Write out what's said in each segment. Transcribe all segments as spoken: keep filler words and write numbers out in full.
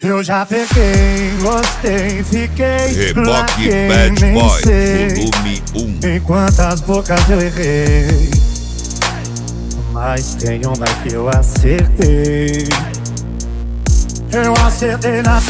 Eu já peguei, gostei, fiquei pra Reboque quem Bad nem Boy, sei volume um. em quantas bocas eu errei, mas tem uma que eu acertei. Eu acertei na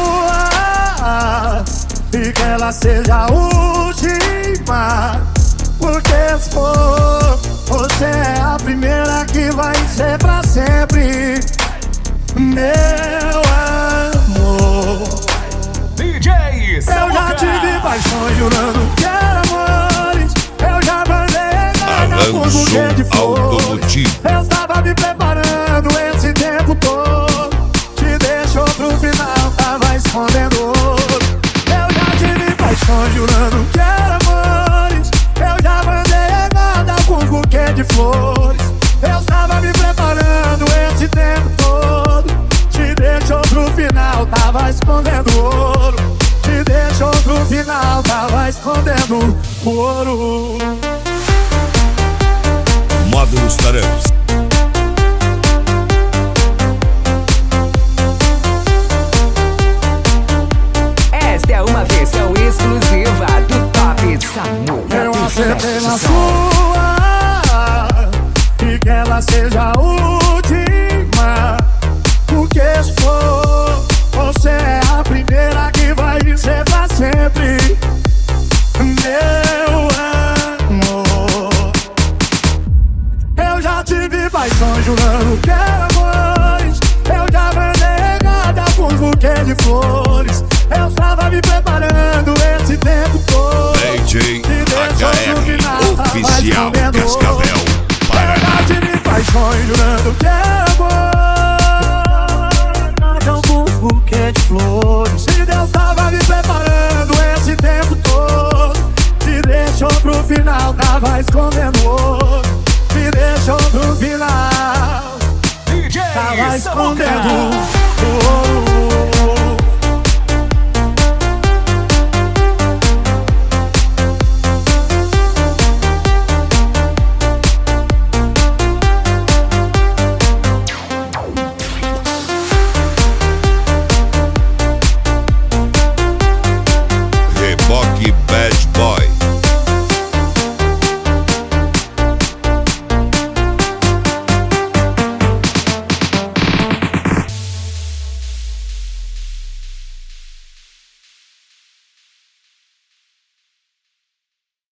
sua, e que ela seja a última, porque se for, você é a primeira que vai ser pra sempre. Meu amor, D J eu já tive paixões jurando que era amores. Eu já mandei nada por buquê de flores. Eu estava me preparando esse tempo todo, te deixou pro final, tava escondendo ouro. Eu já tive paixões jurando que era amores. Eu já mandei nada por buquê de flores. Eu estava me preparando esse tempo todo, te deixou pro final, tava escondendo ouro. Te deixou pro final, tava escondendo ouro. Módulos Tarãs. Esta é uma versão exclusiva do Top Samu. Eu acertei na sua, e que ela seja a última, porque se for, você é a primeira que vai ser pra sempre. Meu amor, eu já tive paixões jurando que era amores. Eu já mandei nada por buquê de flores. Eu estava me preparando esse tempo todo, D J H R Oficial Cascavel, Paraná. Eu já tive paixões jurando que era amor, nada por buquê de flores. E Deus estava me preparando esse tempo todo, te deixou pro final, tava escondendo ouro. Me deixou pro final, D J tava Samuca. escondendo ouro.